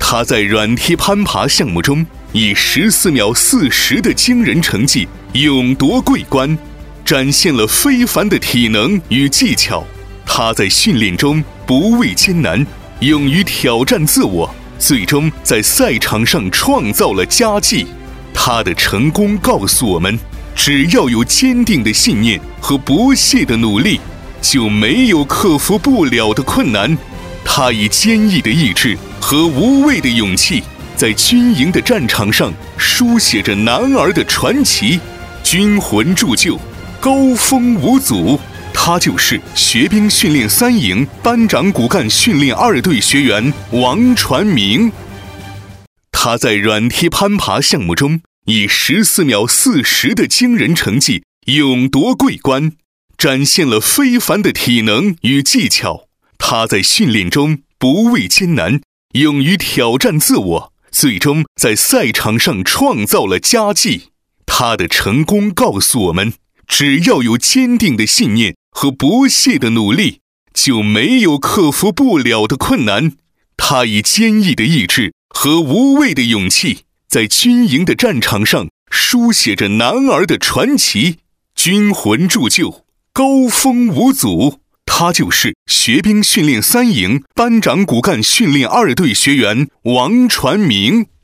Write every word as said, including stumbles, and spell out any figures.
他在软梯攀爬项目中以十四秒四十的惊人成绩勇夺桂冠，展现了非凡的体能与技巧。他在训练中不畏艰难，勇于挑战自我，最终在赛场上创造了佳绩。他的成功告诉我们，只要有坚定的信念和不懈的努力，就没有克服不了的困难。他以坚毅的意志和无畏的勇气，在军营的战场上书写着男儿的传奇，军魂铸就，高风无阻。他就是学兵训练三营班长骨干训练二队学员王传明。他在软梯攀爬项目中以十四秒四十的惊人成绩勇夺桂冠，展现了非凡的体能与技巧。他在训练中不畏艰难，勇于挑战自我，最终在赛场上创造了佳绩。他的成功告诉我们，只要有坚定的信念和不懈的努力，就没有克服不了的困难。他以坚毅的意志和无畏的勇气，在军营的战场上书写着男儿的传奇，军魂铸就，高风无阻。他就是学兵训练三营班长骨干训练二队学员王传明。